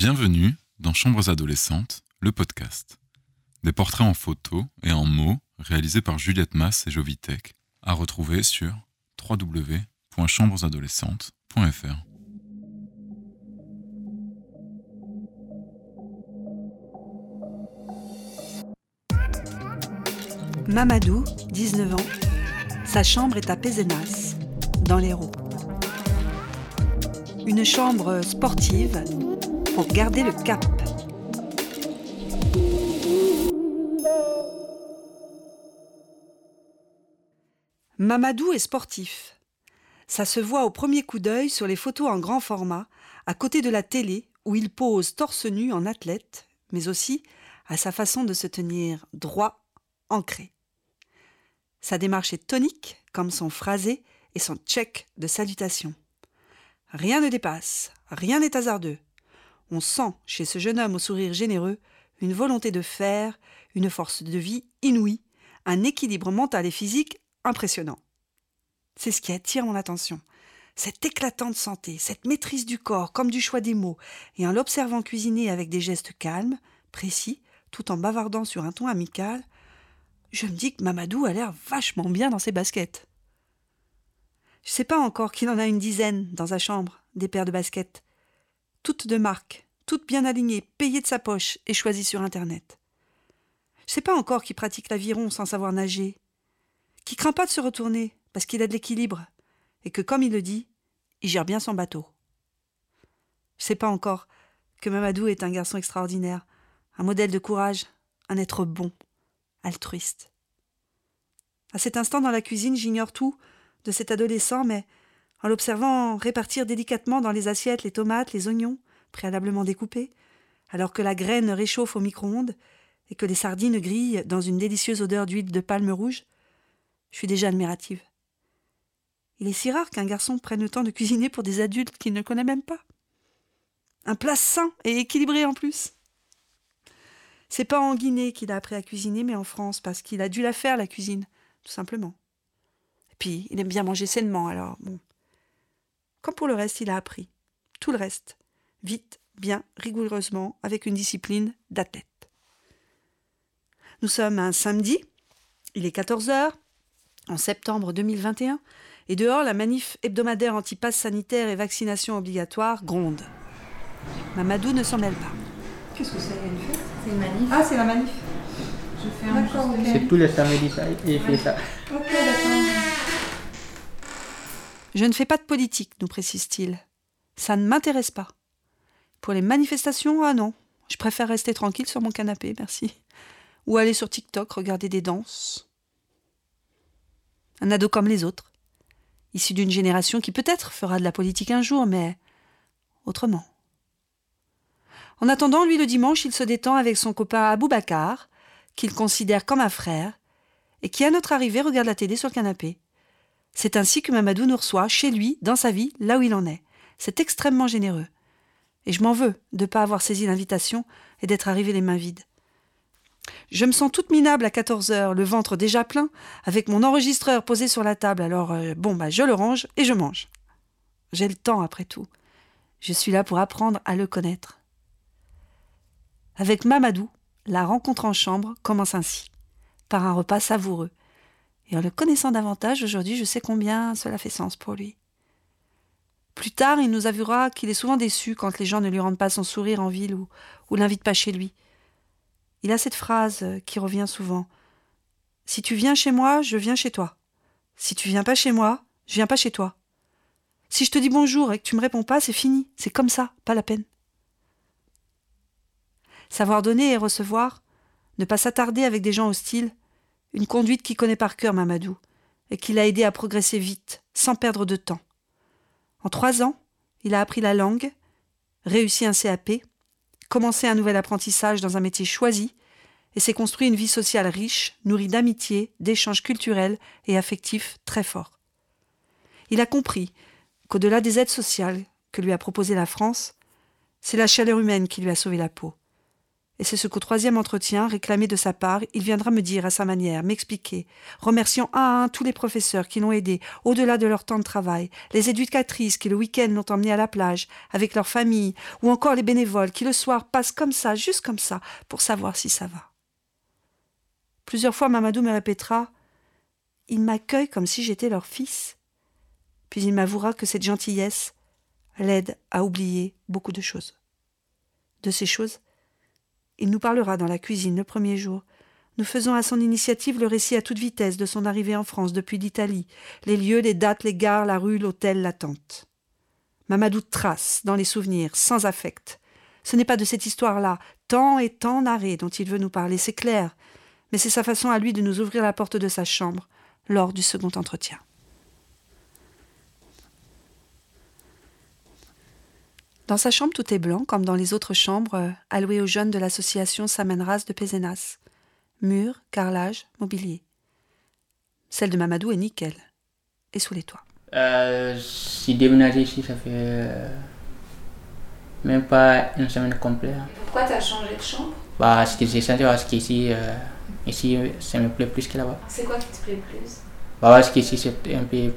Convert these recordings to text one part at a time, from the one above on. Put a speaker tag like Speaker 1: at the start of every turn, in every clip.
Speaker 1: Bienvenue dans Chambres adolescentes, le podcast. Des portraits en photo et en mots réalisés par Juliette Masse et Jovitech, à retrouver sur www.chambresadolescentes.fr.
Speaker 2: Mamadou, 19 ans, sa chambre est à Pézenas, dans l'Hérault. Une chambre sportive pour garder le cap. Mamadou est sportif. Ça se voit au premier coup d'œil sur les photos en grand format, à côté de la télé, où il pose torse nu en athlète, mais aussi à sa façon de se tenir droit, ancré. Sa démarche est tonique, comme son phrasé et son check de salutation. Rien ne dépasse, rien n'est hasardeux. On sent chez ce jeune homme au sourire généreux une volonté de faire, une force de vie inouïe, un équilibre mental et physique impressionnant. C'est ce qui attire mon attention. Cette éclatante santé, cette maîtrise du corps comme du choix des mots, et en l'observant cuisiner avec des gestes calmes, précis, tout en bavardant sur un ton amical, je me dis que Mamadou a l'air vachement bien dans ses baskets. Je sais pas encore qu'il en a une dizaine dans sa chambre, des paires de baskets. Toutes de marque, toutes bien alignées, payées de sa poche et choisies sur Internet. Je sais pas encore qu'il pratique l'aviron sans savoir nager, qu'il craint pas de se retourner parce qu'il a de l'équilibre et que, comme il le dit, il gère bien son bateau. Je sais pas encore que Mamadou est un garçon extraordinaire, un modèle de courage, un être bon, altruiste. À cet instant dans la cuisine, j'ignore tout de cet adolescent, mais en l'observant répartir délicatement dans les assiettes les tomates, les oignons, préalablement découpés, alors que la graine réchauffe au micro-ondes et que les sardines grillent dans une délicieuse odeur d'huile de palme rouge, je suis déjà admirative. Il est si rare qu'un garçon prenne le temps de cuisiner pour des adultes qu'il ne connaît même pas. Un plat sain et équilibré en plus. C'est pas en Guinée qu'il a appris à cuisiner, mais en France, parce qu'il a dû la faire, la cuisine, tout simplement. Et puis, il aime bien manger sainement, alors bon. Comme pour le reste, il a appris. Tout le reste. Vite, bien, rigoureusement, avec une discipline d'athlète. Nous sommes un samedi, il est 14h, en septembre 2021, et dehors, la manif hebdomadaire anti-pass sanitaire et vaccination obligatoire gronde. Mamadou ne s'en mêle pas.
Speaker 3: Qu'est-ce que c'est, une fête?
Speaker 4: C'est une manif.
Speaker 3: Ah, c'est la manif.
Speaker 4: Je fais un
Speaker 3: D'accord, ok.
Speaker 5: C'est tous les samedis, ça, il fait ça.
Speaker 3: Ok, d'accord.
Speaker 2: Je ne fais pas de politique, nous précise-t-il. Ça ne m'intéresse pas. Pour les manifestations, ah non. Je préfère rester tranquille sur mon canapé, merci. Ou aller sur TikTok, regarder des danses. Un ado comme les autres. Issu d'une génération qui peut-être fera de la politique un jour, mais autrement. En attendant, lui, le dimanche, il se détend avec son copain Aboubacar, qu'il considère comme un frère, et qui, à notre arrivée, regarde la télé sur le canapé. C'est ainsi que Mamadou nous reçoit, chez lui, dans sa vie, là où il en est. C'est extrêmement généreux. Et je m'en veux de ne pas avoir saisi l'invitation et d'être arrivé les mains vides. Je me sens toute minable à 14h, le ventre déjà plein, avec mon enregistreur posé sur la table. Alors, je le range et je mange. J'ai le temps, après tout. Je suis là pour apprendre à le connaître. Avec Mamadou, la rencontre en chambre commence ainsi, par un repas savoureux. Et en le connaissant davantage, aujourd'hui, je sais combien cela fait sens pour lui. Plus tard, il nous avouera qu'il est souvent déçu quand les gens ne lui rendent pas son sourire en ville ou l'invitent pas chez lui. Il a cette phrase qui revient souvent. « Si tu viens chez moi, je viens chez toi. Si tu viens pas chez moi, je viens pas chez toi. Si je te dis bonjour et que tu me réponds pas, c'est fini. C'est comme ça, pas la peine. » Savoir donner et recevoir, ne pas s'attarder avec des gens hostiles, une conduite qu'il connaît par cœur, Mamadou, et qui l'a aidé à progresser vite, sans perdre de temps. En 3 ans, il a appris la langue, réussi un CAP, commencé un nouvel apprentissage dans un métier choisi, et s'est construit une vie sociale riche, nourrie d'amitié, d'échanges culturels et affectifs très forts. Il a compris qu'au-delà des aides sociales que lui a proposées la France, c'est la chaleur humaine qui lui a sauvé la peau. Et c'est ce qu'au 3e entretien, réclamé de sa part, il viendra me dire à sa manière, m'expliquer, remerciant un à un tous les professeurs qui l'ont aidé au-delà de leur temps de travail, les éducatrices qui le week-end l'ont emmené à la plage avec leur famille, ou encore les bénévoles qui le soir passent comme ça, juste comme ça, pour savoir si ça va. Plusieurs fois, Mamadou me répétera « Ils m'accueillent comme si j'étais leur fils ». Puis il m'avouera que cette gentillesse l'aide à oublier beaucoup de choses. De ces choses, il nous parlera dans la cuisine le premier jour, nous faisant à son initiative le récit à toute vitesse de son arrivée en France depuis l'Italie, les lieux, les dates, les gares, la rue, l'hôtel, la tente. Mamadou trace dans les souvenirs, sans affect. Ce n'est pas de cette histoire-là, tant et tant narrée, dont il veut nous parler, c'est clair, mais c'est sa façon à lui de nous ouvrir la porte de sa chambre lors du second entretien. Dans sa chambre, tout est blanc, comme dans les autres chambres allouées aux jeunes de l'association Samenras de Pézenas. Murs, carrelage, mobilier. Celle de Mamadou est nickel. Et sous les toits.
Speaker 5: J'ai déménagé ici, ça fait même pas une semaine complète.
Speaker 3: Pourquoi tu as changé de chambre?
Speaker 5: Ce que j'ai senti, parce qu'ici, ça me plaît plus que là-bas.
Speaker 3: C'est quoi qui te plaît plus?
Speaker 5: Parce qu'ici, c'est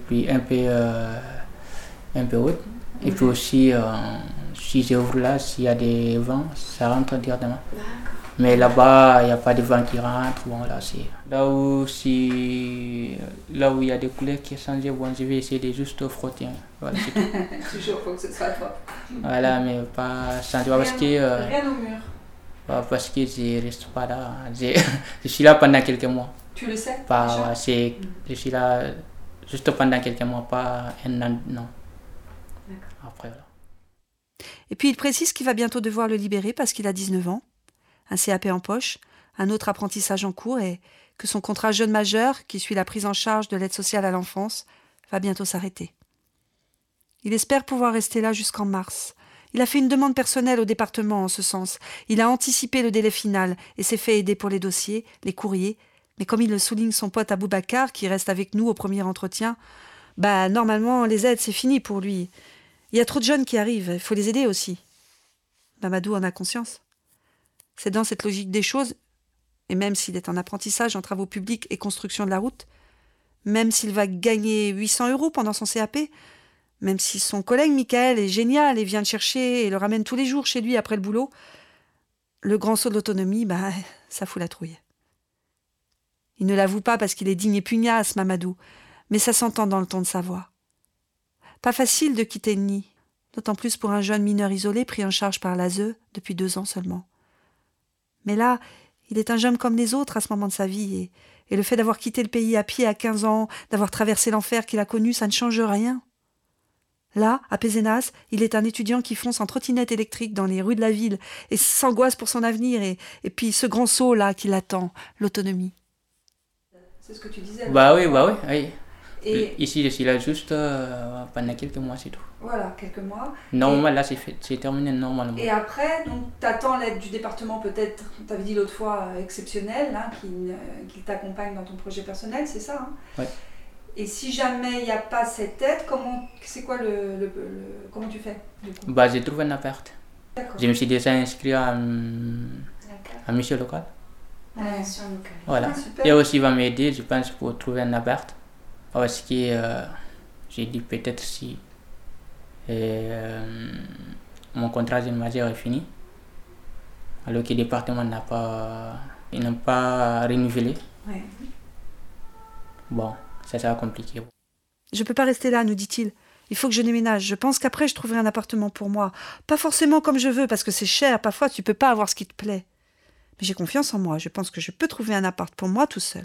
Speaker 5: un peu haut. Et puis aussi, si j'ouvre là, s'il y a des vents, ça rentre directement.
Speaker 3: D'accord.
Speaker 5: Mais là-bas, il n'y a pas de vent qui rentre. Bon, là, c'est... Là où il y a des couleurs qui changent, bon, je vais essayer de juste frotter. Voilà, c'est tout.
Speaker 3: Toujours, il faut que ce soit toi.
Speaker 5: Voilà, mais pas changer.
Speaker 3: Rien au mur.
Speaker 5: Parce que je ne reste pas là. Je suis là pendant quelques mois.
Speaker 3: Tu le sais?
Speaker 5: Je suis là juste pendant quelques mois, pas un an, non.
Speaker 3: D'accord.
Speaker 5: Après, voilà.
Speaker 2: Et puis il précise qu'il va bientôt devoir le libérer parce qu'il a 19 ans, un CAP en poche, un autre apprentissage en cours et que son contrat jeune majeur, qui suit la prise en charge de l'aide sociale à l'enfance, va bientôt s'arrêter. Il espère pouvoir rester là jusqu'en mars. Il a fait une demande personnelle au département en ce sens. Il a anticipé le délai final et s'est fait aider pour les dossiers, les courriers. Mais comme il le souligne son pote Aboubacar, qui reste avec nous au premier entretien, normalement, les aides, c'est fini pour lui. Il y a trop de jeunes qui arrivent, il faut les aider aussi. Mamadou en a conscience. C'est dans cette logique des choses, et même s'il est en apprentissage en travaux publics et construction de la route, même s'il va gagner 800 € pendant son CAP, même si son collègue Michael est génial et vient le chercher et le ramène tous les jours chez lui après le boulot, le grand saut de l'autonomie, ça fout la trouille. Il ne l'avoue pas parce qu'il est digne et pugnace, Mamadou, mais ça s'entend dans le ton de sa voix. Pas facile de quitter le nid, d'autant plus pour un jeune mineur isolé pris en charge par l'ASE depuis 2 ans seulement. Mais là, il est un jeune comme les autres à ce moment de sa vie, et le fait d'avoir quitté le pays à pied à 15 ans, d'avoir traversé l'enfer qu'il a connu, ça ne change rien. Là, à Pézenas, il est un étudiant qui fonce en trottinette électrique dans les rues de la ville et s'angoisse pour son avenir, et puis ce grand saut là qui l'attend, l'autonomie.
Speaker 3: C'est ce que tu disais.
Speaker 5: Oui.
Speaker 3: Et
Speaker 5: ici, je suis là juste pendant quelques mois, c'est tout.
Speaker 3: voilà, quelques mois.
Speaker 5: Normalement, là, c'est terminé normalement.
Speaker 3: Et après, tu attends l'aide du département, peut-être, tu avais dit l'autre fois, exceptionnelle, qui t'accompagne dans ton projet personnel, c'est ça, hein?
Speaker 5: Oui.
Speaker 3: Et si jamais il n'y a pas cette aide, c'est quoi comment tu fais du coup?
Speaker 5: J'ai trouvé un appart.
Speaker 3: D'accord.
Speaker 5: Je me suis déjà inscrit à mission locale.
Speaker 3: À la mission locale.
Speaker 5: Voilà.
Speaker 3: Ah, super.
Speaker 5: Et aussi, il va m'aider, je pense, pour trouver un appart. Parce que j'ai dit peut-être si mon contrat jeune majeur est fini, alors que le département n'a pas renouvelé.
Speaker 3: Ouais.
Speaker 5: Bon, ça sera compliqué.
Speaker 2: Je peux pas rester là, nous dit-il. Il faut que je déménage. Je pense qu'après, je trouverai un appartement pour moi. Pas forcément comme je veux, parce que c'est cher. Parfois, tu peux pas avoir ce qui te plaît. Mais j'ai confiance en moi. Je pense que je peux trouver un appart pour moi tout seul.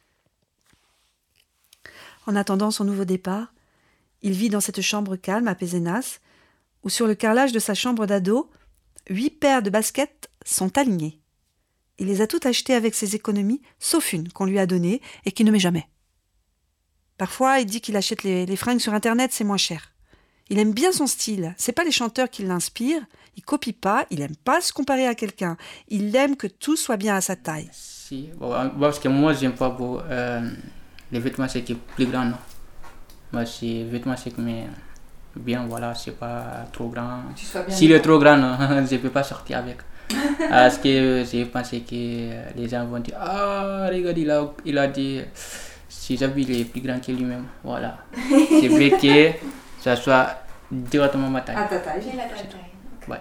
Speaker 2: En attendant son nouveau départ, il vit dans cette chambre calme à Pézenas, où sur le carrelage de sa chambre d'ado, 8 paires de baskets sont alignées. Il les a toutes achetées avec ses économies, sauf une qu'on lui a donnée et qu'il ne met jamais. Parfois, il dit qu'il achète les fringues sur Internet, c'est moins cher. Il aime bien son style, c'est pas les chanteurs qui l'inspirent, il copie pas, il aime pas se comparer à quelqu'un, il aime que tout soit bien à sa taille.
Speaker 5: Si, parce que moi, j'aime pas les vêtements c'est plus grand, non. Moi, c'est vêtements c'est mais Bien, voilà, c'est pas trop grand.
Speaker 3: Tu sois bien
Speaker 5: S'il est trop grand, non, je ne peux pas sortir avec. Parce que j'ai pensé que les gens vont dire, ah, regarde, il a dit, ses habits il est plus grand que lui-même. Voilà. C'est vrai que ça soit directement ma taille.
Speaker 3: À ta taille.
Speaker 4: J'ai la taille.
Speaker 5: Ouais.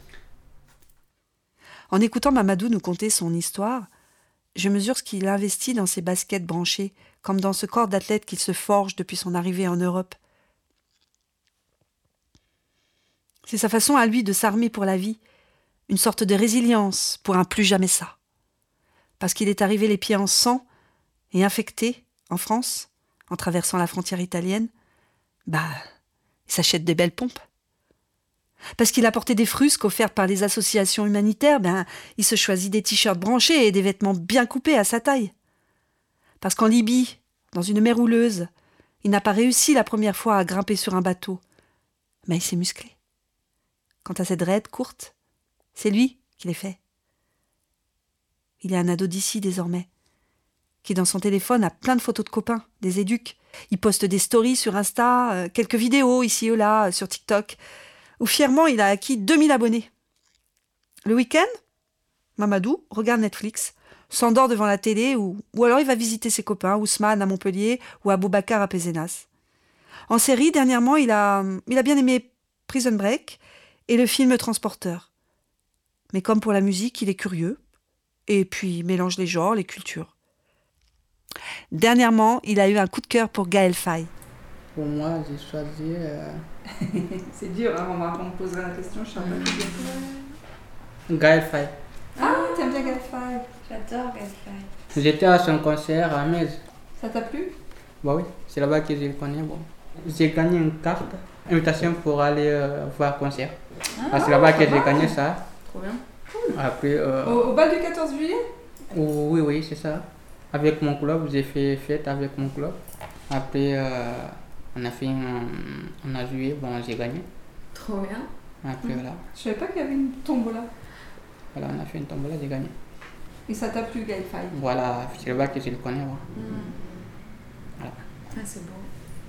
Speaker 2: En écoutant Mamadou nous conter son histoire, je mesure ce qu'il investit dans ses baskets branchées, comme dans ce corps d'athlète qu'il se forge depuis son arrivée en Europe. C'est sa façon à lui de s'armer pour la vie, une sorte de résilience pour un plus jamais ça. Parce qu'il est arrivé les pieds en sang et infecté en France, en traversant la frontière italienne, il s'achète des belles pompes. Parce qu'il a porté des frusques offertes par les associations humanitaires, il se choisit des t-shirts branchés et des vêtements bien coupés à sa taille. Parce qu'en Libye, dans une mer houleuse, il n'a pas réussi la première fois à grimper sur un bateau, mais il s'est musclé. Quant à cette raide courte, c'est lui qui les fait. Il est un ado d'ici désormais, qui dans son téléphone a plein de photos de copains, des éduques. Il poste des stories sur Insta, quelques vidéos ici ou là, sur TikTok, où fièrement il a acquis 2000 abonnés. Le week-end, Mamadou regarde Netflix, s'endort devant la télé ou alors il va visiter ses copains, Ousmane à Montpellier ou Aboubacar à Pézenas. En série, dernièrement, il a bien aimé Prison Break et le film Transporteur. Mais comme pour la musique, il est curieux et puis mélange les genres, les cultures. Dernièrement, il a eu un coup de cœur pour Gaël Faye.
Speaker 5: Pour moi, j'ai choisi...
Speaker 3: C'est dur, hein, on me posera la question, je sais pas dire.
Speaker 5: Gaël Faye.
Speaker 3: Ah, t'aimes bien Gaël Faye.
Speaker 4: J'adore Gaël Faye.
Speaker 5: J'étais à son concert à Metz.
Speaker 3: Ça t'a plu?
Speaker 5: Bah oui, c'est là-bas que je le connais. Bon. J'ai gagné une carte, invitation pour aller voir un concert. C'est là-bas que j'ai gagné ça.
Speaker 3: Trop bien.
Speaker 5: Après,
Speaker 3: Au bal du 14 juillet?
Speaker 5: Oui, c'est ça. Avec mon club, j'ai fait fête avec mon club. Après, on a joué, bon, j'ai gagné.
Speaker 3: Trop bien.
Speaker 5: Après, voilà.
Speaker 3: Je savais pas qu'il y avait une tombola.
Speaker 5: Voilà, on a fait une tombola, j'ai gagné.
Speaker 3: Et ça t'a plu, Gaël Faye?
Speaker 5: Voilà, c'est là-bas que je le connais. Bon. Voilà.
Speaker 4: Ah, c'est beau.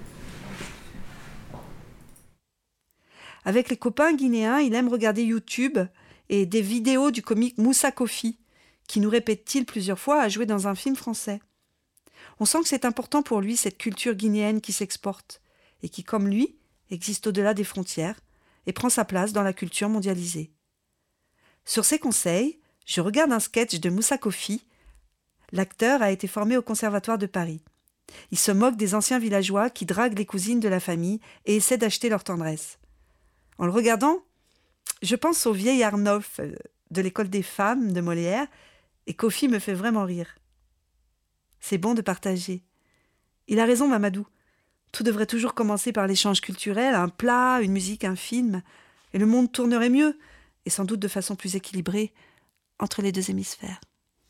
Speaker 2: Avec les copains guinéens, il aime regarder YouTube et des vidéos du comique Moussa Kofi, qui nous répète-t-il plusieurs fois à jouer dans un film français. On sent que c'est important pour lui, cette culture guinéenne qui s'exporte, et qui, comme lui, existe au-delà des frontières, et prend sa place dans la culture mondialisée. Sur ses conseils, je regarde un sketch de Moussa Kofi. L'acteur a été formé au Conservatoire de Paris. Il se moque des anciens villageois qui draguent les cousines de la famille et essaient d'acheter leur tendresse. En le regardant, je pense au vieil Arnolphe de l'école des femmes de Molière, et Kofi me fait vraiment rire. C'est bon de partager. Il a raison, Mamadou. Tout devrait toujours commencer par l'échange culturel, un plat, une musique, un film, et le monde tournerait mieux, et sans doute de façon plus équilibrée, entre les deux hémisphères.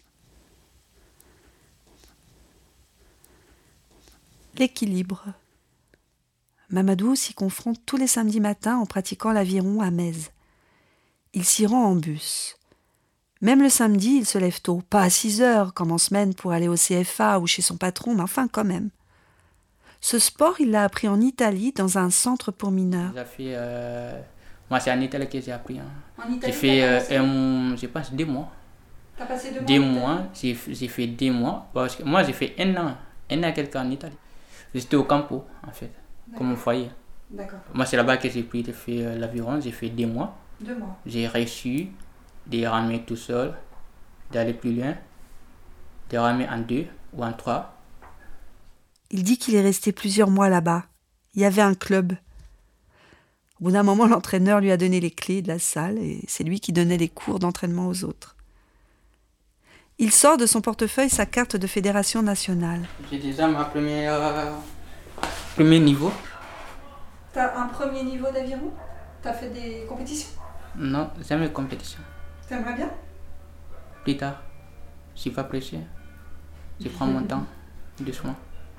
Speaker 2: L'équilibre. Mamadou s'y confronte tous les samedis matins en pratiquant l'aviron à Metz. Il s'y rend en bus. Même le samedi, il se lève tôt, pas à 6 heures comme en semaine pour aller au CFA ou chez son patron, mais enfin quand même. Ce sport, il l'a appris en Italie dans un centre pour mineurs.
Speaker 5: Moi, c'est en Italie que j'ai appris.
Speaker 3: En Italie,
Speaker 5: J'ai fait, je pense, 2 mois.
Speaker 3: T'as passé 2 mois?
Speaker 5: 2 mois, j'ai fait 2 mois. Parce que moi, j'ai fait 1 an quelqu'un en Italie. J'étais au campo, en fait, comme au foyer.
Speaker 3: D'accord.
Speaker 5: Moi, c'est là-bas que j'ai pris de faire l'aviron. J'ai fait 2 mois.
Speaker 3: 2 mois.
Speaker 5: J'ai réussi de ramer tout seul, d'aller plus loin, de ramer en 2 ou en 3.
Speaker 2: Il dit qu'il est resté plusieurs mois là-bas. Il y avait un club. Au bout d'un moment, l'entraîneur lui a donné les clés de la salle et c'est lui qui donnait les cours d'entraînement aux autres. Il sort de son portefeuille sa carte de fédération nationale.
Speaker 5: J'ai déjà ma premier niveau.
Speaker 3: T'as un premier niveau d'aviron? T'as fait des compétitions?
Speaker 5: Non, jamais compétition.
Speaker 3: T'aimerais bien?
Speaker 5: Plus tard, je suis pas pressé. Je prends mon temps, doucement.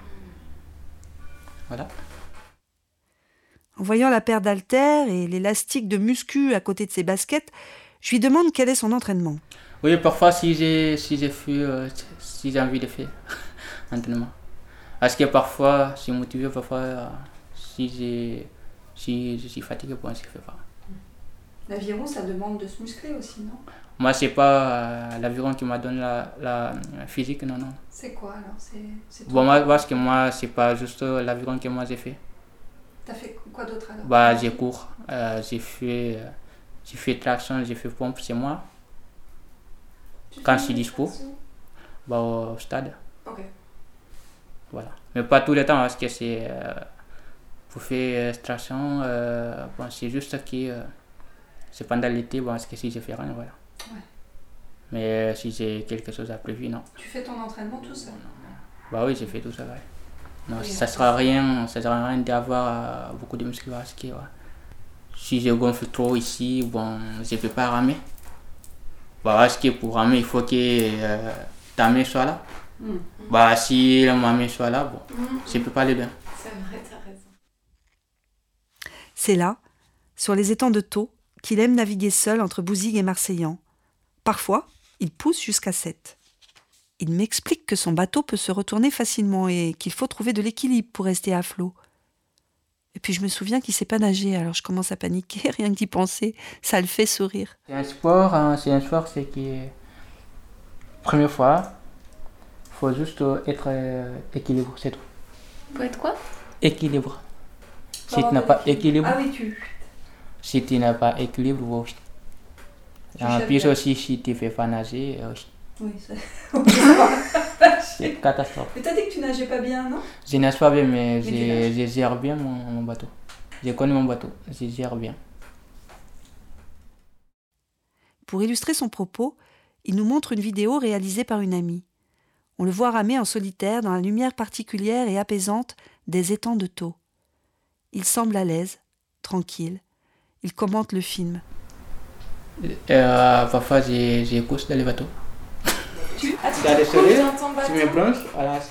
Speaker 5: Voilà.
Speaker 2: En voyant la paire d'haltères et l'élastique de muscu à côté de ses baskets, je lui demande quel est son entraînement.
Speaker 5: Oui, parfois si j'ai envie de faire entraînement. Parce que parfois, je suis motivé, parfois si Si je suis fatigué, bon, je ne fais pas.
Speaker 3: L'aviron, ça demande de se muscler aussi, non?
Speaker 5: Moi, c'est pas l'aviron qui m'a donné la physique, non.
Speaker 3: C'est quoi alors? C'est
Speaker 5: Bon, moi, parce que moi, c'est pas juste l'aviron que moi j'ai fait.
Speaker 3: T'as fait quoi d'autre alors?
Speaker 5: Bah, j'ai cours, j'ai fait traction, j'ai fait pompe chez moi. Quand je suis dispo, bah, au stade.
Speaker 3: Ok.
Speaker 5: Voilà. Mais pas tout le temps, parce que c'est pour faire traction, bon, c'est juste que c'est pendant l'été, bon, parce que si je fais rien, voilà.
Speaker 3: Ouais.
Speaker 5: Mais si j'ai quelque chose à prévu, non.
Speaker 3: Tu fais ton entraînement tout seul?
Speaker 5: Bah oui, j'ai fait tout ça, ouais. Non,
Speaker 3: Oui,
Speaker 5: ça sert à rien d'avoir beaucoup de muscles, parce que ouais, si je gonfle trop ici, bon, je peux pas ramer. Bah, parce que pour ramer, il faut que ta main soit là. Bah, si ma main soit là, bon, je peux pas le bien.
Speaker 4: C'est vrai, t'as raison.
Speaker 2: C'est là, sur les étangs de Thau, qu'il aime naviguer seul entre Bouzigues et Marseillan. Parfois, il pousse jusqu'à 7. Il m'explique que son bateau peut se retourner facilement et qu'il faut trouver de l'équilibre pour rester à flot. Et puis je me souviens qu'il ne sait pas nager, alors je commence à paniquer, rien que d'y penser, ça le fait sourire.
Speaker 5: C'est un sport, c'est que première fois, il faut juste être équilibre, c'est tout.
Speaker 4: Faut être quoi?
Speaker 5: Équilibre. Si tu n'as pas équilibre,
Speaker 3: Ah oui,
Speaker 5: si tu n'as pas équilibre, bon, en plus aussi si tu ne fais pas nager,
Speaker 3: Oui, ça...
Speaker 5: c'est une catastrophe.
Speaker 3: Mais t'as dit que tu nageais pas bien, non?
Speaker 5: Je nage pas bien, mais
Speaker 3: tu nages.
Speaker 5: je gère bien mon bateau. Je connais mon bateau, je gère bien.
Speaker 2: Pour illustrer son propos, il nous montre une vidéo réalisée par une amie. On le voit ramer en solitaire dans la lumière particulière et apaisante des étangs de Thau. Il semble à l'aise, tranquille. Il commente le film.
Speaker 5: Parfois, j'ai couche dans le bateau. Dans le soleil, tu me branches, voilà,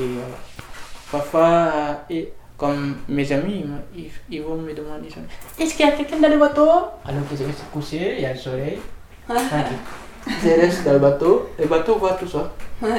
Speaker 5: parfois, comme mes amis, ils vont me demander est-ce qu'il y a quelqu'un dans le bateau? Alors que je vais se coucher, il y a le soleil, tranquille. Je reste dans le bateau voit tout ça.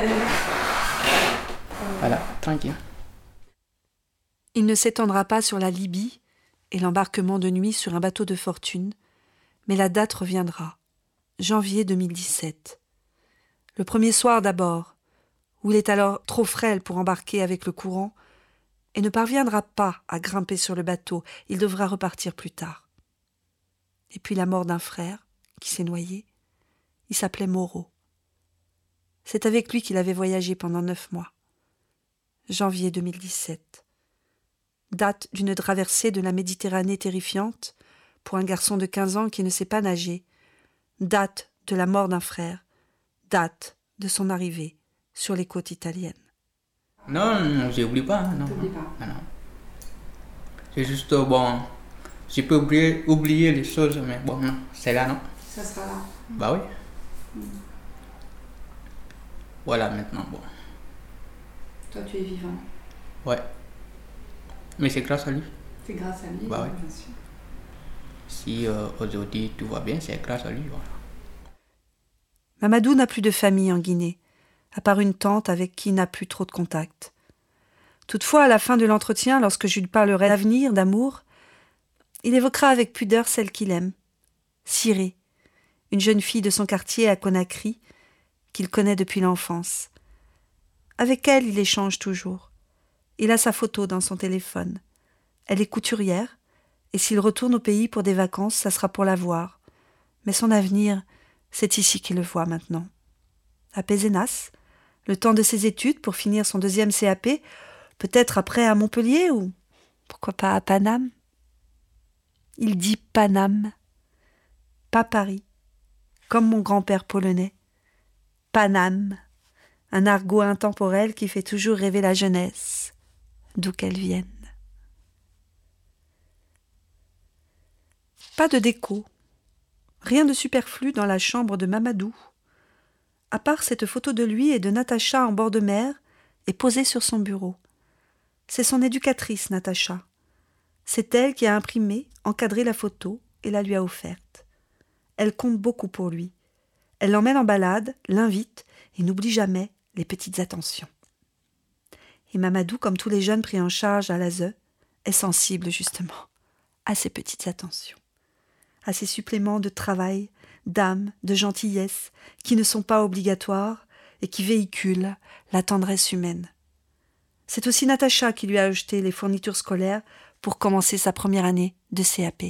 Speaker 5: Voilà, tranquille.
Speaker 2: Il ne s'étendra pas sur la Libye et l'embarquement de nuit sur un bateau de fortune, mais la date reviendra, janvier 2017. Le premier soir d'abord, où il est alors trop frêle pour embarquer avec le courant et ne parviendra pas à grimper sur le bateau, il devra repartir plus tard. Et puis la mort d'un frère qui s'est noyé, il s'appelait Moreau. C'est avec lui qu'il avait voyagé pendant 9 mois. Janvier 2017. Date d'une traversée de la Méditerranée terrifiante pour un garçon de 15 ans qui ne sait pas nager. Date de la mort d'un frère. Date de son arrivée sur les côtes italiennes.
Speaker 5: Non, je n'oublie pas. Non.
Speaker 3: T'oublies pas.
Speaker 5: Non. C'est juste, bon, je peux oublier les choses, mais bon, non, c'est là, non?
Speaker 3: Ça sera là.
Speaker 5: Bah oui. Voilà, maintenant, bon.
Speaker 3: Toi, tu es vivant.
Speaker 5: Ouais. Mais c'est grâce à lui.
Speaker 3: C'est grâce à lui,
Speaker 5: Bah oui.
Speaker 3: bien sûr.
Speaker 5: Si aujourd'hui tout va bien, c'est grâce à lui. Voilà.
Speaker 2: Mamadou n'a plus de famille en Guinée, à part une tante avec qui il n'a plus trop de contact. Toutefois, à la fin de l'entretien, lorsque je lui parlerai d'avenir, d'amour, il évoquera avec pudeur celle qu'il aime, Siré, une jeune fille de son quartier à Conakry, qu'il connaît depuis l'enfance. Avec elle, il échange toujours. Il a sa photo dans son téléphone. Elle est couturière, et s'il retourne au pays pour des vacances, ça sera pour la voir. Mais son avenir, c'est ici qu'il le voit maintenant. À Pézenas, le temps de ses études pour finir son 2e CAP, peut-être après à Montpellier ou pourquoi pas à Paname. Il dit Paname, pas Paris, comme mon grand-père polonais. Paname, un argot intemporel qui fait toujours rêver la jeunesse, d'où qu'elle vienne. Pas de déco, rien de superflu dans la chambre de Mamadou, à part cette photo de lui et de Natacha en bord de mer et posée sur son bureau. C'est son éducatrice, Natacha. C'est elle qui a imprimé, encadré la photo et la lui a offerte. Elle compte beaucoup pour lui. Elle l'emmène en balade, l'invite et n'oublie jamais les petites attentions. Et Mamadou, comme tous les jeunes pris en charge à l'ASE, est sensible justement à ces petites attentions, à ces suppléments de travail, d'âme, de gentillesse, qui ne sont pas obligatoires et qui véhiculent la tendresse humaine. C'est aussi Natacha qui lui a acheté les fournitures scolaires pour commencer sa première année de CAP.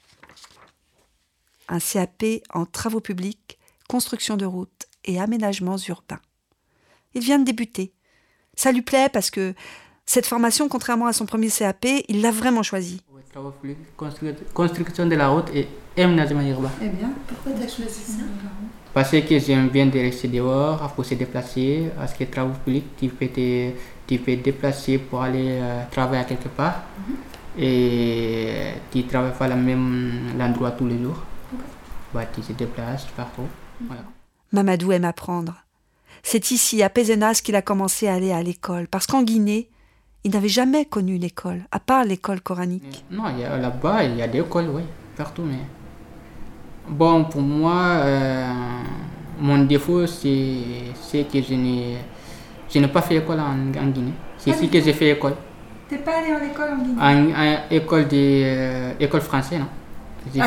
Speaker 2: Un CAP en travaux publics, construction de routes et aménagements urbains. Il vient de débuter. Ça lui plaît parce que cette formation, contrairement à son premier CAP, il l'a vraiment choisie.
Speaker 5: Travaux publics, construction de la route et aménagement urbain.
Speaker 3: Eh bien, pourquoi tu as choisi ça?
Speaker 5: Parce que j'aime bien de rester dehors pour se déplacer. Parce que travaux publics, tu peux te déplacer pour aller travailler quelque part. Et tu ne travailles pas le même endroit tous les jours. Bah, tu te déplaces partout. Voilà.
Speaker 2: Mamadou aime apprendre. C'est ici, à Pézenas, qu'il a commencé à aller à l'école. Parce qu'en Guinée, il n'avait jamais connu l'école, à part l'école coranique.
Speaker 5: Non, là-bas, il y a des écoles, oui, partout. Mais... Bon, pour moi, mon défaut, c'est que je n'ai pas fait école en Guinée. C'est ici que j'ai fait école.
Speaker 3: T'es pas allé en école en Guinée?
Speaker 5: École française, non. J'ai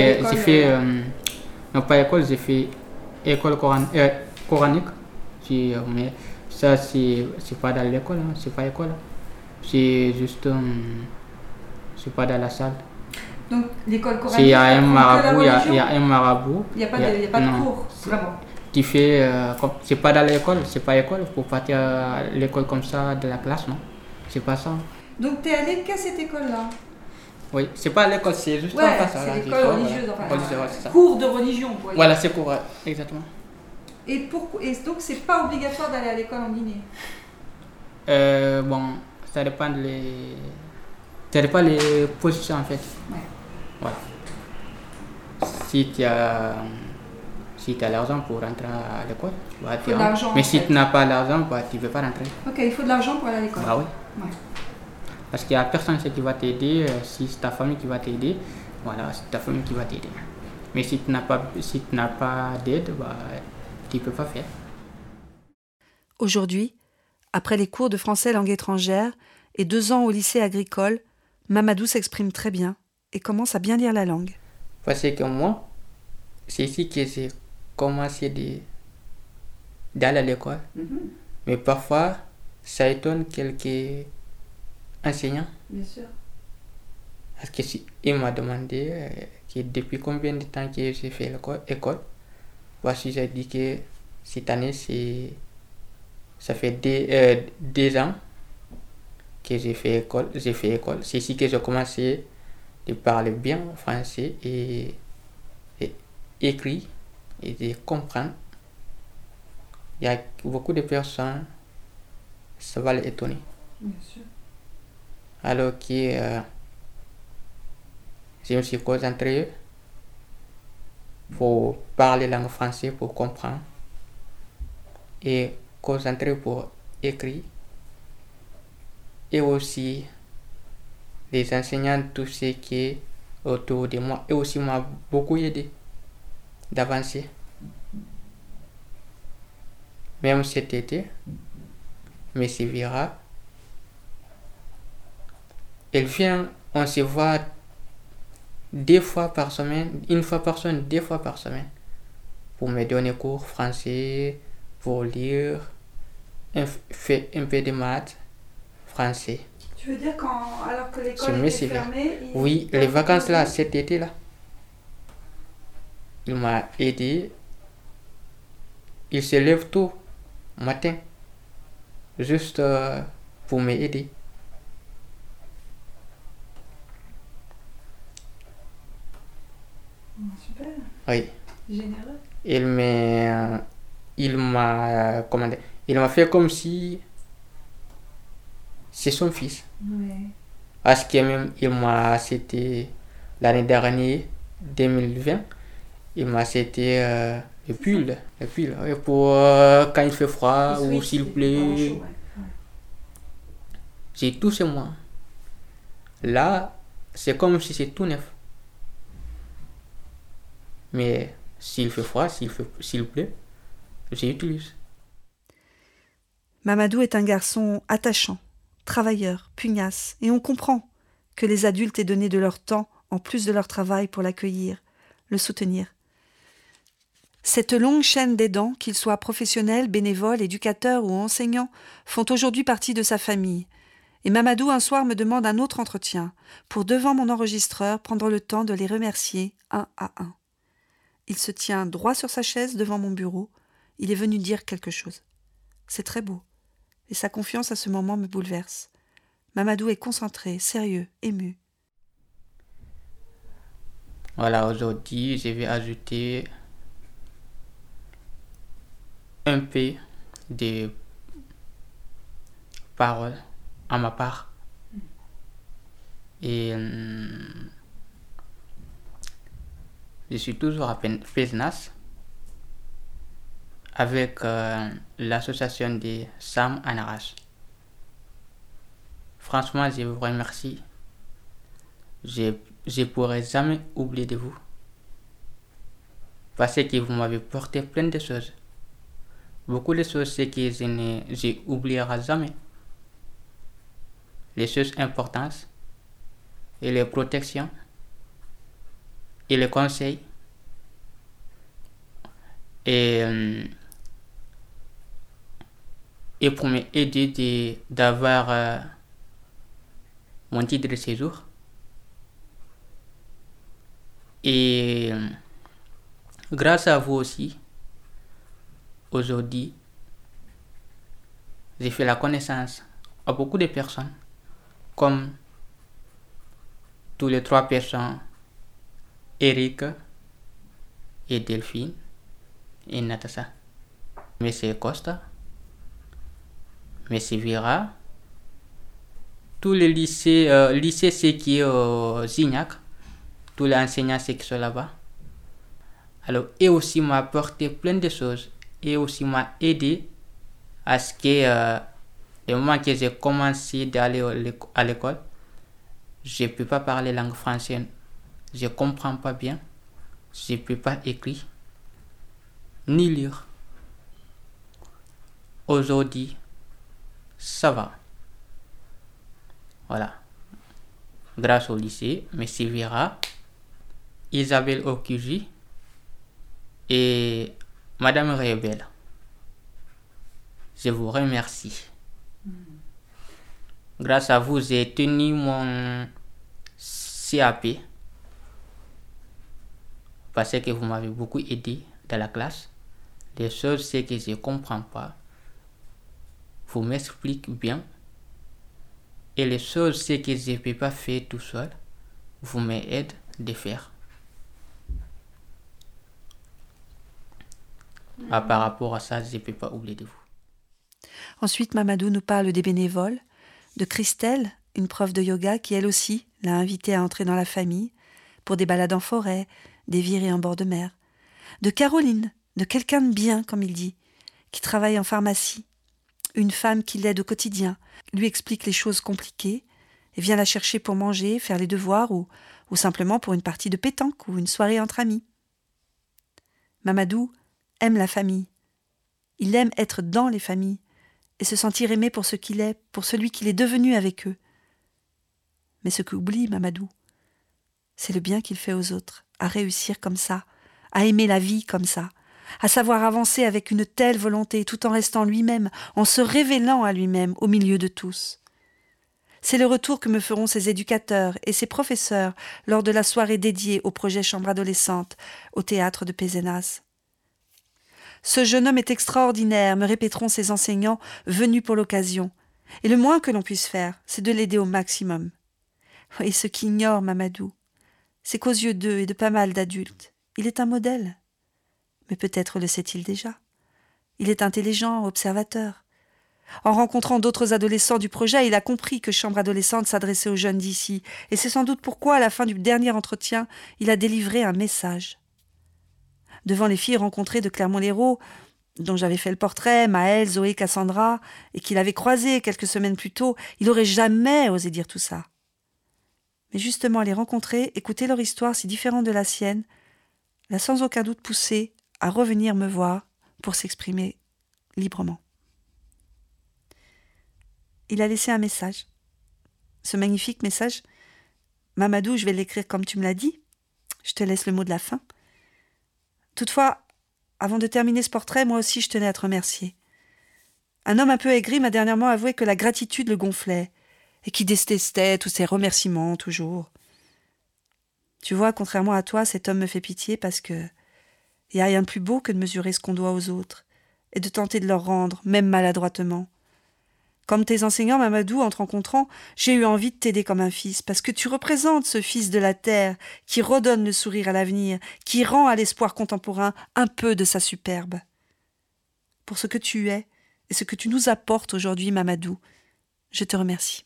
Speaker 5: fait école coranique. Mais ça, c'est pas dans l'école, hein, c'est pas école. C'est juste, c'est pas dans la salle.
Speaker 3: Donc l'école coranique,
Speaker 5: il y a un marabout, il y a un marabout.
Speaker 3: Il n'y a pas de cours, vraiment.
Speaker 5: Tu fais, c'est pas dans l'école, c'est pas école, pour partir à l'école comme ça, de la classe, non. C'est pas ça.
Speaker 3: Donc tu es allé qu'à cette école-là?
Speaker 5: Oui, c'est pas l'école, c'est juste
Speaker 3: ouais,
Speaker 5: en face.
Speaker 3: C'est l'école religieuse,
Speaker 5: voilà.
Speaker 3: Enfin, cours de religion. Quoi.
Speaker 5: Voilà, c'est cours, exactement.
Speaker 3: Et donc c'est pas obligatoire d'aller à l'école en Guinée?
Speaker 5: Bon, ça dépend les positions en fait.
Speaker 3: Ouais.
Speaker 5: Voilà. Si tu as l'argent pour rentrer à l'école, bah, tu rentres. Mais si tu n'as pas l'argent, bah, tu ne peux pas rentrer.
Speaker 3: Ok, il faut de l'argent pour aller à l'école.
Speaker 5: Bah oui.
Speaker 3: Ouais.
Speaker 5: Parce qu'il n'y a personne qui va t'aider. Si c'est ta famille qui va t'aider, voilà, c'est ta famille qui va t'aider. Mais si tu n'as pas d'aide, bah, tu ne peux pas faire.
Speaker 2: Aujourd'hui, après les cours de français langue étrangère et 2 ans au lycée agricole, Mamadou s'exprime très bien et commence à bien lire la langue.
Speaker 5: Parce que moi, c'est ici que j'ai commencé d'aller à l'école. Mais parfois, ça étonne quelques enseignants.
Speaker 3: Bien sûr.
Speaker 5: Parce qu'il m'a demandé que depuis combien de temps que j'ai fait l'école. Voici, j'ai dit que cette année, ça fait 2 ans que j'ai fait école. C'est ici que j'ai commencé de parler bien français et écrit et de comprendre. Il y a beaucoup de personnes, ça va les étonner.
Speaker 3: Bien sûr.
Speaker 5: Alors que je me suis concentré pour parler langue française, pour comprendre, et concentré pour écrire. Et aussi, les enseignants, tous ceux qui sont autour de moi, et aussi m'ont beaucoup aidé d'avancer. Même cet été, M. Vira, elle vient, on se voit 2 fois par semaine, 1 fois par semaine, 2 fois par semaine, pour me donner cours français, pour lire, faire un peu de maths, français.
Speaker 3: Tu veux dire alors que l'école était fermée?
Speaker 5: Oui, les vacances là, cet été là, il m'a aidé. Il se lève tôt matin, juste pour m'aider.
Speaker 3: Super.
Speaker 5: Oui.
Speaker 3: Généreux.
Speaker 5: Il m'a fait comme si c'est son fils.
Speaker 3: Ouais.
Speaker 5: Parce que même c'était l'année dernière, 2020, il m'a acheté le pull pour quand il fait froid ou s'il plaît.
Speaker 3: Chaud, ouais.
Speaker 5: J'ai tout chez moi. Là, c'est comme si c'est tout neuf. Mais s'il fait froid, s'il plaît, j'utilise.
Speaker 2: Mamadou est un garçon attachant, travailleur, pugnace, et on comprend que les adultes aient donné de leur temps en plus de leur travail pour l'accueillir, le soutenir. Cette longue chaîne d'aidants, qu'ils soient professionnels, bénévoles, éducateurs ou enseignants, font aujourd'hui partie de sa famille. Et Mamadou, un soir, me demande un autre entretien, pour, devant mon enregistreur, prendre le temps de les remercier un à un. Il se tient droit sur sa chaise devant mon bureau. Il est venu dire quelque chose. C'est très beau. Et sa confiance à ce moment me bouleverse. Mamadou est concentré, sérieux, ému.
Speaker 5: Voilà, aujourd'hui, je vais ajouter un peu de paroles à ma part. Et je suis toujours à Pézenas avec l'association de Sam Anaras. Franchement, je vous remercie. Je ne pourrai jamais oublier de vous. Parce que vous m'avez porté plein de choses. Beaucoup de choses que je n'oublierai jamais. Les choses importantes et les protections et les conseils et pour m'aider d'avoir mon titre de séjour. Et grâce à vous aussi, aujourd'hui, j'ai fait la connaissance à beaucoup de personnes, comme tous les 3 personnes, Eric et Delphine et Natasha. Monsieur Costa, Monsieur Vira, tous les lycées c'est qui est au Zignac, tous les enseignants c'est qui sont là-bas. Alors, et aussi m'a apporté plein de choses, et aussi m'a aidé à ce que le moment que j'ai commencé d'aller à l'école, je ne peux pas parler langue française, je ne comprends pas bien, je ne peux pas écrire, ni lire. Aujourd'hui, ça va. Voilà. Grâce au lycée, M. Vira, Isabelle Okuji et Madame Rebelle. Je vous remercie. Grâce à vous, j'ai tenu mon CAP parce que vous m'avez beaucoup aidé dans la classe. Les choses que je ne comprends pas, vous m'expliquez bien. Et les choses que je ne peux pas faire tout seul, vous m'aidez de faire. Par rapport à ça, je ne peux pas oublier de vous.
Speaker 2: Ensuite, Mamadou nous parle des bénévoles, de Christelle, une prof de yoga qui, elle aussi, l'a invitée à entrer dans la famille pour des balades en forêt, des virées en bord de mer. De Caroline, de quelqu'un de bien, comme il dit, qui travaille en pharmacie. Une femme qui l'aide au quotidien, lui explique les choses compliquées et vient la chercher pour manger, faire les devoirs ou simplement pour une partie de pétanque ou une soirée entre amis. Mamadou aime la famille. Il aime être dans les familles et se sentir aimé pour ce qu'il est, pour celui qu'il est devenu avec eux. Mais ce qu'oublie Mamadou, c'est le bien qu'il fait aux autres, à réussir comme ça, à aimer la vie comme ça, à savoir avancer avec une telle volonté tout en restant lui-même, en se révélant à lui-même au milieu de tous. C'est le retour que me feront ses éducateurs et ses professeurs lors de la soirée dédiée au projet Chambre adolescente au théâtre de Pézenas. Ce jeune homme est extraordinaire, me répéteront ses enseignants venus pour l'occasion, et le moins que l'on puisse faire, c'est de l'aider au maximum. Et ce qu'ignore Mamadou, c'est qu'aux yeux d'eux et de pas mal d'adultes, il est un modèle. Mais peut-être le sait-il déjà. Il est intelligent, observateur. En rencontrant d'autres adolescents du projet, il a compris que Chambre adolescente s'adressait aux jeunes d'ici, et c'est sans doute pourquoi, à la fin du dernier entretien, il a délivré un message. Devant les filles rencontrées de Clermont-Lérault, dont j'avais fait le portrait, Maëlle, Zoé, Cassandra, et qu'il avait croisées quelques semaines plus tôt, il n'aurait jamais osé dire tout ça. Mais justement, les rencontrer, écouter leur histoire si différente de la sienne, l'a sans aucun doute poussé à revenir me voir pour s'exprimer librement. Il a laissé un message. Ce magnifique message, Mamadou, je vais l'écrire comme tu me l'as dit. Je te laisse le mot de la fin. Toutefois, avant de terminer ce portrait, moi aussi je tenais à te remercier. Un homme un peu aigri m'a dernièrement avoué que la gratitude le gonflait et qu'il détestait tous ces remerciements toujours. Tu vois, contrairement à toi, cet homme me fait pitié parce que il n'y a rien de plus beau que de mesurer ce qu'on doit aux autres et de tenter de leur rendre, même maladroitement. Comme tes enseignants, Mamadou, en te rencontrant, j'ai eu envie de t'aider comme un fils, parce que tu représentes ce fils de la terre qui redonne le sourire à l'avenir, qui rend à l'espoir contemporain un peu de sa superbe. Pour ce que tu es et ce que tu nous apportes aujourd'hui, Mamadou, je te remercie.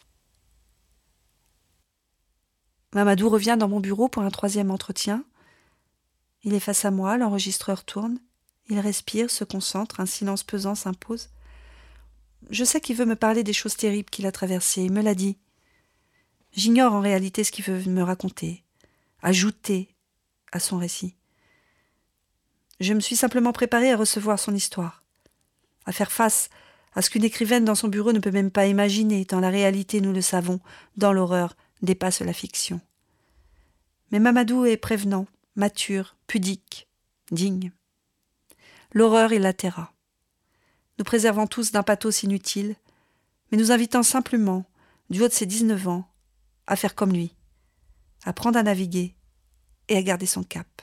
Speaker 2: Mamadou revient dans mon bureau pour un 3e entretien. Il est face à moi, l'enregistreur tourne. Il respire, se concentre, un silence pesant s'impose. Je sais qu'il veut me parler des choses terribles qu'il a traversées, il me l'a dit. J'ignore en réalité ce qu'il veut me raconter, ajouter à son récit. Je me suis simplement préparée à recevoir son histoire, à faire face à ce qu'une écrivaine dans son bureau ne peut même pas imaginer, tant la réalité, nous le savons, dans l'horreur, dépasse la fiction. Mais Mamadou est prévenant, mature, pudique, digne. L'horreur, il la taira. Nous préservons tous d'un pathos inutile, mais nous invitant simplement, du haut de ses 19 ans, à faire comme lui, à apprendre à naviguer et à garder son cap.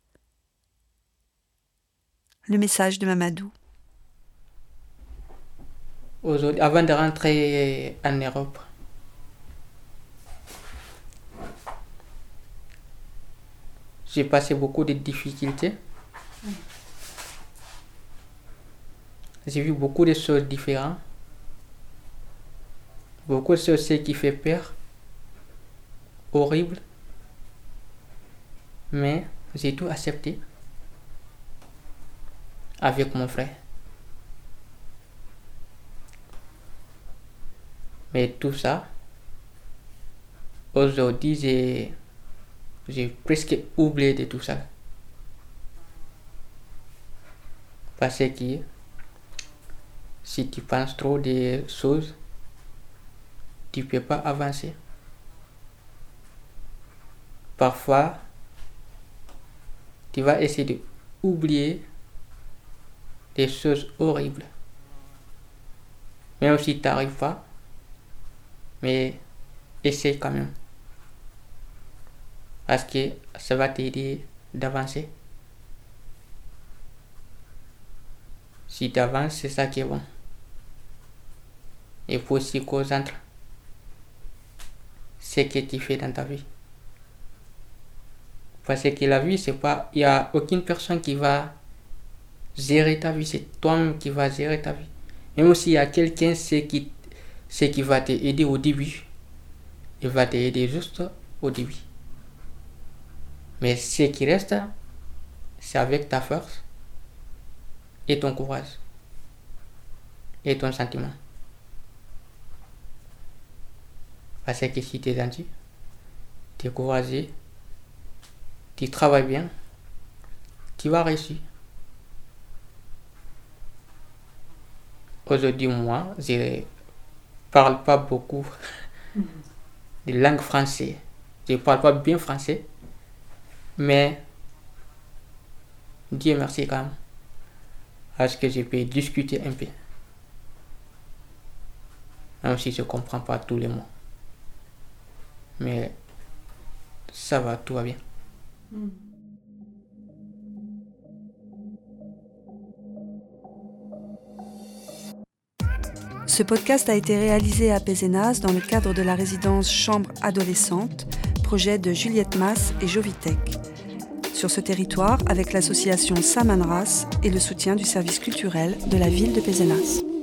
Speaker 2: Le message de Mamadou.
Speaker 5: Aujourd'hui, avant de rentrer en Europe, j'ai passé beaucoup de difficultés. J'ai vu beaucoup de choses différentes. Beaucoup de choses qui font peur. Horrible. Mais j'ai tout accepté. Avec mon frère. Mais tout ça, aujourd'hui, j'ai presque oublié de tout ça. Parce que si tu penses trop des choses, tu ne peux pas avancer. Parfois, tu vas essayer d'oublier des choses horribles. Même si tu n'arrives pas, mais essaye quand même. Parce que ça va t'aider d'avancer. Si tu avances, c'est ça qui est bon. Il faut aussi concentrer ce que tu fais dans ta vie. Parce que la vie, c'est pas, il n'y a aucune personne qui va gérer ta vie, c'est toi-même qui vas gérer ta vie. Même s'il y a quelqu'un, c'est qui va t'aider au début, il va t'aider juste au début. Mais ce qui reste, c'est avec ta force et ton courage et ton sentiment. Parce que si tu es gentil, tu es courageux, tu travailles bien, tu vas réussir. Aujourd'hui, moi, je ne parle pas beaucoup de langue française. Je ne parle pas bien français, mais Dieu merci quand même, parce que je peux discuter un peu. Même si je ne comprends pas tous les mots. Mais ça va, tout va bien.
Speaker 2: Ce podcast a été réalisé à Pézenas dans le cadre de la résidence Chambre adolescente, projet de Juliette Masse et Jovitech. Sur ce territoire, avec l'association Samanras et le soutien du service culturel de la ville de Pézenas.